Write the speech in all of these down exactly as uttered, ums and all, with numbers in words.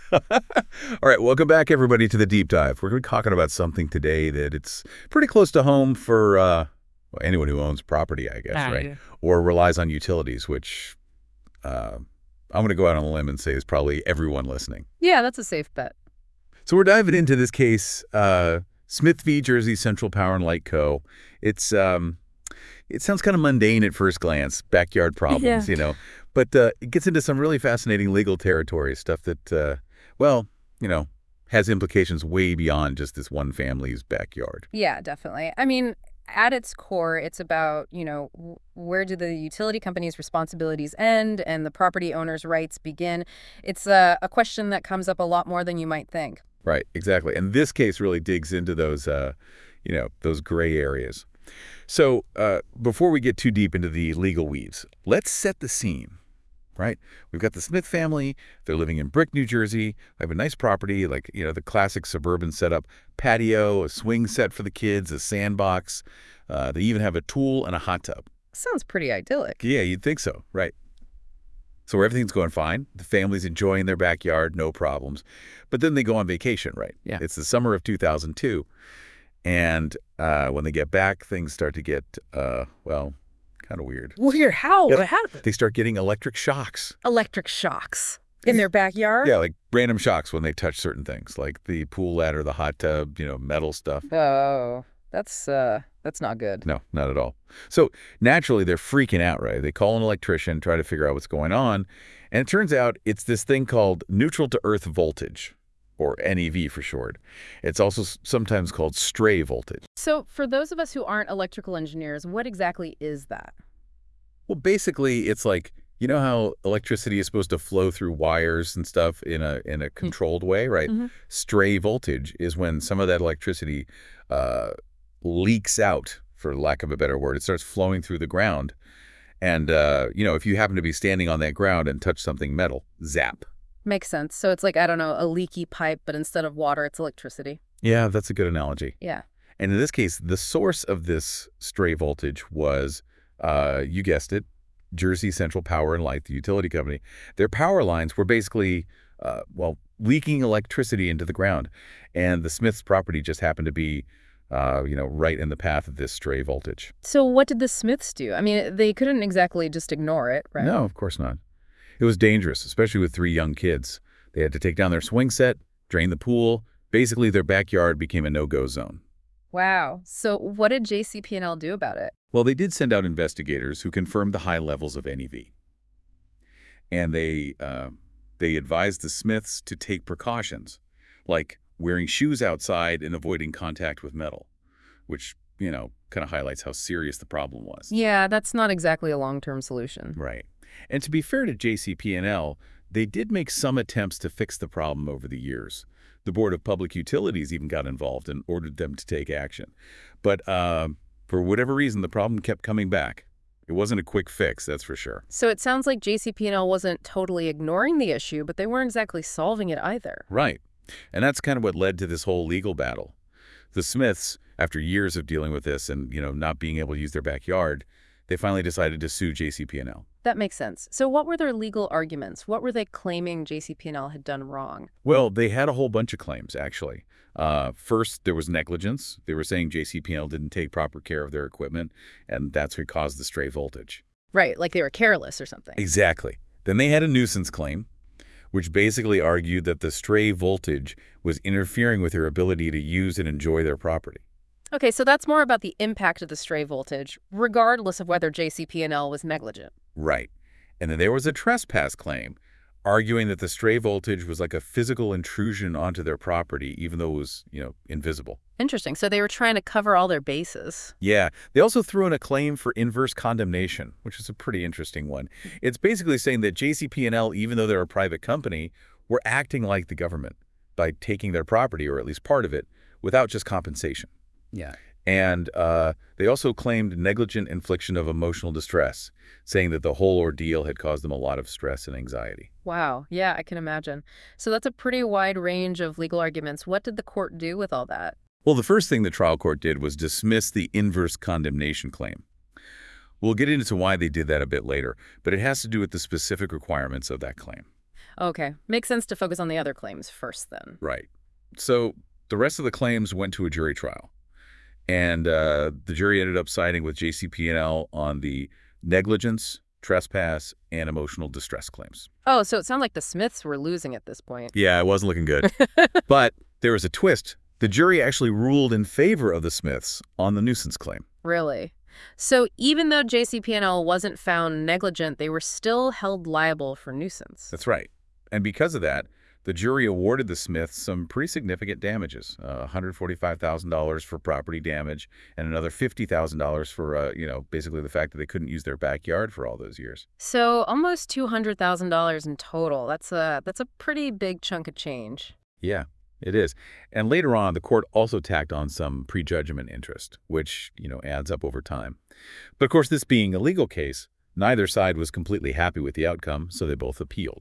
All right, welcome back, everybody, to the Deep Dive. We're going to be talking about something today that it's pretty close to home for uh, well, anyone who owns property, I guess, Ah, right? yeah. Or relies on utilities, which uh, I'm going to go out on a limb and say is probably everyone listening. Yeah, that's a safe bet. So we're diving into this case, uh, Smith v. Jersey Central Power and Light Co. It's um, it sounds kind of mundane at first glance, backyard Yeah. problems, you know, but uh, it gets into some really fascinating legal territory, stuff that, uh, well, you know, has implications way beyond just this one family's backyard. Yeah, definitely. I mean, at its core, it's about, you know, w- where do the utility company's responsibilities end and the property owner's rights begin? It's a, a question that comes up a lot more than you might think. Right, exactly. And this case really digs into those, uh, you know, those gray areas. So uh, before we get too deep into the legal weeds, let's set the scene, right? We've got the Smith family. They're living in Brick, New Jersey. They have a nice property, like, you know, the classic suburban setup, patio, a swing set for the kids, a sandbox. Uh, they even have a tool and a hot tub. Sounds pretty idyllic. Yeah, you'd think so, right? So everything's going fine. The family's enjoying their backyard, no problems. But then they go on vacation, right? Yeah. It's the summer of two thousand two. And uh, when they get back, things start to get, uh, well, kind of weird. Weird. How? Yep. What happened? They start getting electric shocks. Electric shocks in their backyard? Yeah, like random shocks when they touch certain things, like the pool ladder, the hot tub, you know, metal stuff. Oh, that's uh, that's not good. No, not at all. So naturally, they're freaking out, right? They call an electrician, try to figure out what's going on. And it turns out it's this thing called neutral to earth voltage, or N E V for short. It's also s- sometimes called stray voltage. So, for those of us who aren't electrical engineers, what exactly is that? Well, basically, it's like, you know how electricity is supposed to flow through wires and stuff in a in a controlled way, right? Mhm. Stray voltage is when some of that electricity uh, leaks out, for lack of a better word. It starts flowing through the ground. And, uh, you know, if you happen to be standing on that ground and touch something metal, zap. Makes sense. So it's like, I don't know, a leaky pipe, but instead of water, it's electricity. Yeah, that's a good analogy. Yeah. And in this case, the source of this stray voltage was, uh, you guessed it, Jersey Central Power and Light, the utility company. Their power lines were basically, uh, well, leaking electricity into the ground. And the Smiths' property just happened to be, uh, you know, right in the path of this stray voltage. So what did the Smiths do? I mean, they couldn't exactly just ignore it, right? No, of course not. It was dangerous, especially with three young kids. They had to take down their swing set, drain the pool. Basically, their backyard became a no-go zone. Wow. So what did J C P and L do about it? Well, they did send out investigators who confirmed the high levels of N E V. And they, uh, they advised the Smiths to take precautions, like wearing shoes outside and avoiding contact with metal, which, you know, kind of highlights how serious the problem was. Yeah, that's not exactly a long-term solution. Right. And to be fair to J C P and L, they did make some attempts to fix the problem over the years. The Board of Public Utilities even got involved and ordered them to take action. But uh, for whatever reason, the problem kept coming back. It wasn't a quick fix, that's for sure. So it sounds like J C P and L wasn't totally ignoring the issue, but they weren't exactly solving it either. Right. And that's kind of what led to this whole legal battle. The Smiths, after years of dealing with this and, you know, not being able to use their backyard, they finally decided to sue J C P and L. That makes sense. So what were their legal arguments? What were they claiming J C P and L had done wrong? Well, they had a whole bunch of claims, actually. Uh, first, there was negligence. They were saying J C P and L didn't take proper care of their equipment, and that's what caused the stray voltage. Right, like they were careless or something. Exactly. Then they had a nuisance claim, which basically argued that the stray voltage was interfering with their ability to use and enjoy their property. Okay, so that's more about the impact of the stray voltage, regardless of whether J C P and L was negligent. Right. And then there was a trespass claim, arguing that the stray voltage was like a physical intrusion onto their property, even though it was, you know, invisible. Interesting. So they were trying to cover all their bases. Yeah. They also threw in a claim for inverse condemnation, which is a pretty interesting one. It's basically saying that J C P and L, even though they're a private company, were acting like the government by taking their property, or at least part of it, without just compensation. Yeah. And uh, they also claimed negligent infliction of emotional distress, saying that the whole ordeal had caused them a lot of stress and anxiety. Wow. Yeah, I can imagine. So that's a pretty wide range of legal arguments. What did the court do with all that? Well, the first thing the trial court did was dismiss the inverse condemnation claim. We'll get into why they did that a bit later, but it has to do with the specific requirements of that claim. Okay. Makes sense to focus on the other claims first then. Right. So the rest of the claims went to a jury trial. And uh, the jury ended up siding with J C P and L on the negligence, trespass, and emotional distress claims. Oh, so it sounds like the Smiths were losing at this point. Yeah, it wasn't looking good. But there was a twist. The jury actually ruled in favor of the Smiths on the nuisance claim. Really? So even though J C P and L wasn't found negligent, they were still held liable for nuisance. That's right. And because of that, the jury awarded the Smiths some pretty significant damages, uh, one hundred forty-five thousand dollars for property damage and another fifty thousand dollars for, uh, you know, basically the fact that they couldn't use their backyard for all those years. So almost two hundred thousand dollars in total. That's a, that's a pretty big chunk of change. Yeah, it is. And later on, the court also tacked on some prejudgment interest, which, you know, adds up over time. But of course, this being a legal case, neither side was completely happy with the outcome, so they both appealed.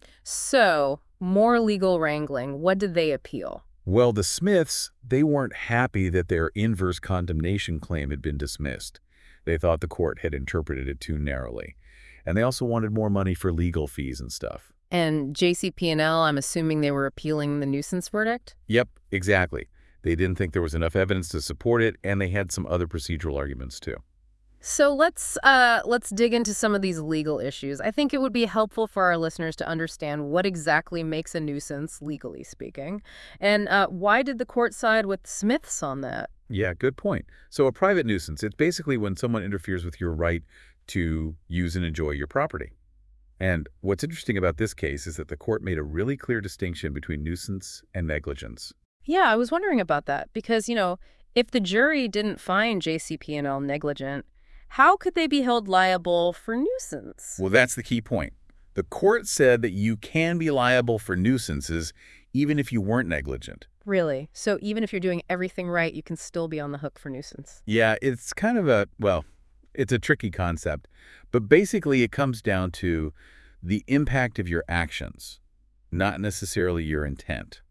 So, more legal wrangling. What did they appeal? Well, the Smiths, they weren't happy that their inverse condemnation claim had been dismissed. They thought the court had interpreted it too narrowly. And they also wanted more money for legal fees and stuff. And J C P and L, I'm assuming they were appealing the nuisance verdict? Yep, exactly. They didn't think there was enough evidence to support it, and they had some other procedural arguments too. So let's uh, let's dig into some of these legal issues. I think it would be helpful for our listeners to understand what exactly makes a nuisance, legally speaking. And uh, why did the court side with Smiths on that? Yeah, good point. So a private nuisance, it's basically when someone interferes with your right to use and enjoy your property. And what's interesting about this case is that the court made a really clear distinction between nuisance and negligence. Yeah, I was wondering about that because, you know, if the jury didn't find J C P and L negligent, how could they be held liable for nuisance? Well, that's the key point. The court said that you can be liable for nuisances even if you weren't negligent. Really? So even if you're doing everything right, you can still be on the hook for nuisance? Yeah, it's kind of a, well, it's a tricky concept. But basically, it comes down to the impact of your actions, not necessarily your intent.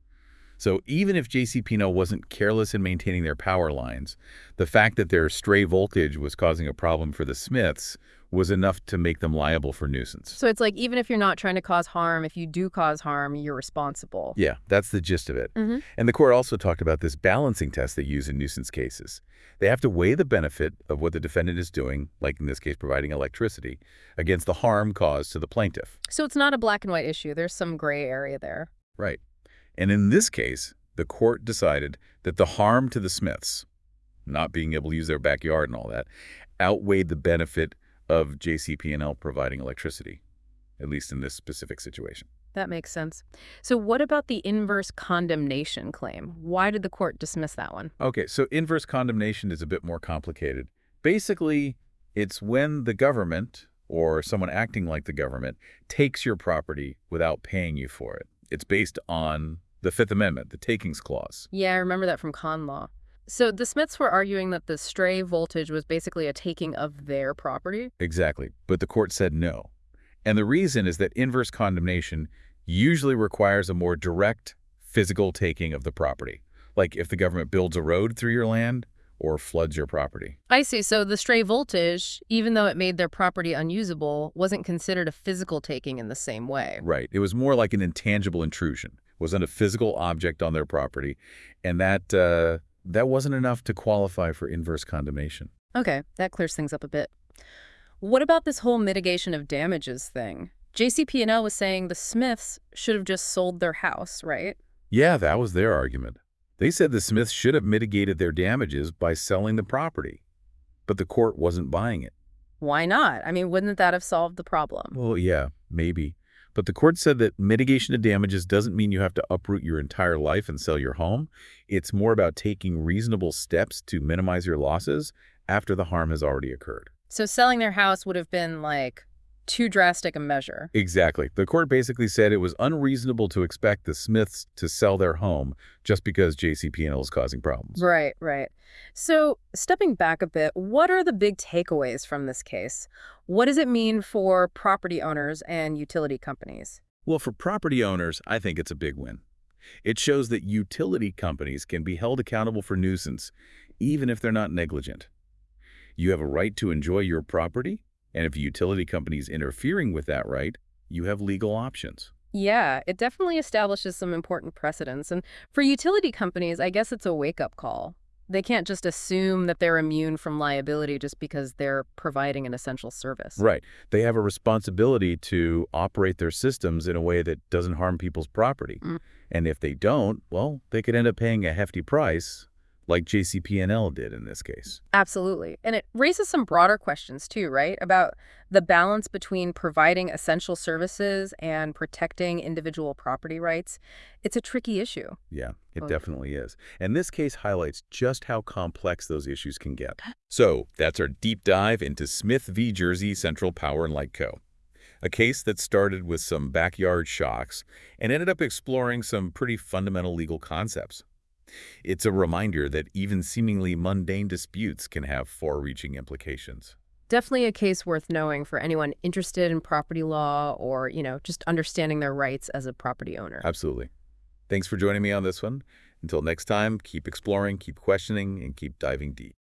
So even if J C P and L wasn't careless in maintaining their power lines, the fact that their stray voltage was causing a problem for the Smiths was enough to make them liable for nuisance. So it's like even if you're not trying to cause harm, if you do cause harm, you're responsible. Yeah, that's the gist of it. Mm-hmm. And the court also talked about this balancing test they use in nuisance cases. They have to weigh the benefit of what the defendant is doing, like in this case providing electricity, against the harm caused to the plaintiff. So it's not a black and white issue. There's some gray area there. Right. And in this case, the court decided that the harm to the Smiths, not being able to use their backyard and all that, outweighed the benefit of J C P and L providing electricity, at least in this specific situation. That makes sense. So what about the inverse condemnation claim? Why did the court dismiss that one? Okay, so inverse condemnation is a bit more complicated. Basically, it's when the government or someone acting like the government takes your property without paying you for it. It's based on the Fifth Amendment, the takings clause. Yeah, I remember that from con law. So the Smiths were arguing that the stray voltage was basically a taking of their property? Exactly, but the court said no. And the reason is that inverse condemnation usually requires a more direct physical taking of the property, like if the government builds a road through your land or floods your property. I see. So the stray voltage, even though it made their property unusable, wasn't considered a physical taking in the same way. Right. It was more like an intangible intrusion. It wasn't a physical object on their property, and that uh, that wasn't enough to qualify for inverse condemnation. Okay, that clears things up a bit. What about this whole mitigation of damages thing? J C P and L was saying the Smiths should have just sold their house, right? Yeah, that was their argument. They said the Smiths should have mitigated their damages by selling the property, but the court wasn't buying it. Why not? I mean, wouldn't that have solved the problem? Well, yeah, maybe. But the court said that mitigation of damages doesn't mean you have to uproot your entire life and sell your home. It's more about taking reasonable steps to minimize your losses after the harm has already occurred. So selling their house would have been, like, too drastic a measure. Exactly. The court basically said it was unreasonable to expect the Smiths to sell their home just because J C P and L is causing problems. Right, right. So stepping back a bit, what are the big takeaways from this case? What does it mean for property owners and utility companies? Well, for property owners, I think it's a big win. It shows that utility companies can be held accountable for nuisance, even if they're not negligent. You have a right to enjoy your property, and if a utility company is interfering with that right, you have legal options. Yeah, it definitely establishes some important precedents. And for utility companies, I guess it's a wake-up call. They can't just assume that they're immune from liability just because they're providing an essential service. Right. They have a responsibility to operate their systems in a way that doesn't harm people's property. Mm. And if they don't, well, they could end up paying a hefty price, like J C P N L did in this case. Absolutely. And it raises some broader questions too, right? About the balance between providing essential services and protecting individual property rights. It's a tricky issue. Yeah, it Well, definitely is. And this case highlights just how complex those issues can get. So that's our deep dive into Smith v. Jersey Central Power and Light Co., a case that started with some backyard shocks and ended up exploring some pretty fundamental legal concepts. It's a reminder that even seemingly mundane disputes can have far-reaching implications. Definitely a case worth knowing for anyone interested in property law or, you know, just understanding their rights as a property owner. Absolutely. Thanks for joining me on this one. Until next time, keep exploring, keep questioning, and keep diving deep.